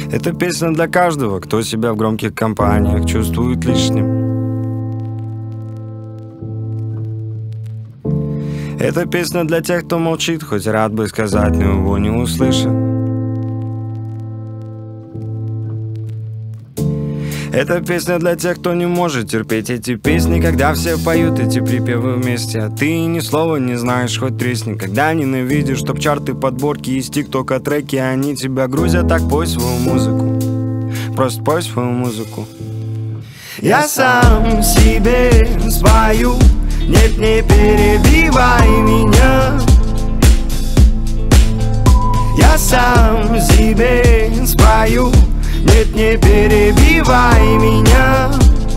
Это песня для каждого, кто себя в громких компаниях чувствует лишним. Это песня для тех, кто молчит, хоть рад бы сказать, но его не услышит. Это песня для тех, кто не может терпеть эти песни, когда все поют эти припевы вместе, а ты ни слова не знаешь, хоть тресни. Когда ненавидишь топ-чарты, подборки из тиктока треки, они тебя грузят, так пой свою музыку. Просто пой свою музыку. Я сам себе спою, нет, не перебивай меня. Я сам себе спою, нет, не перебивай меня.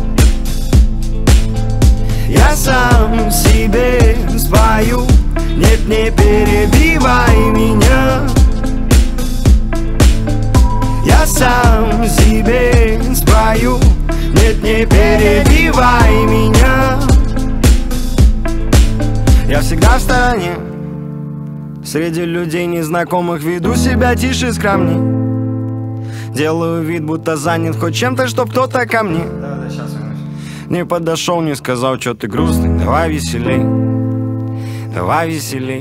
Я сам себе спою, нет, не перебивай меня. Я сам себе спою, нет, не перебивай меня. Я всегда в стороне, среди людей незнакомых веду себя тише, скромней. Делаю вид, будто занят хоть чем-то, чтоб кто-то ко мне не подошел, не сказал, что ты грустный. Давай веселей, давай веселей.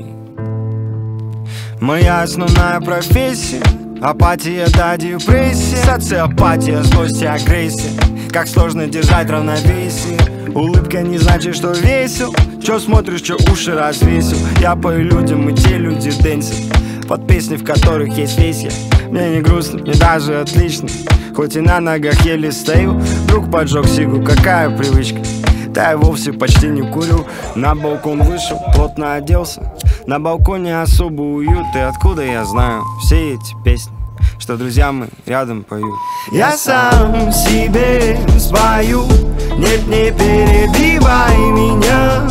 Моя основная профессия — апатия до депрессии, социопатия, злость и агрессия. Как сложно держать равновесие. Улыбка не значит, что весел. Чё смотришь, чё уши развесил? Я пою людям, и те люди дэнсят под песни, в которых есть весь я. Мне не грустно, мне даже отлично. Хоть и на ногах еле стою. Вдруг поджег сигу, какая привычка. Да я вовсе почти не курю. На балкон вышел, плотно оделся. На балконе особо уют. И откуда я знаю все эти песни, что друзья мы рядом поют? Я сам себе спою, нет, не перебивай меня.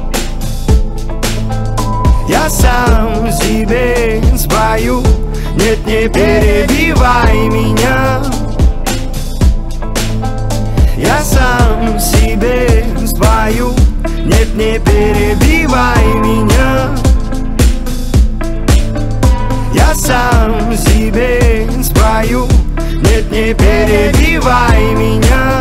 Я сам себе спою, нет, не перебивай меня. Я сам себе спою, нет, не перебивай меня. Я сам себе спою, нет, не перебивай меня.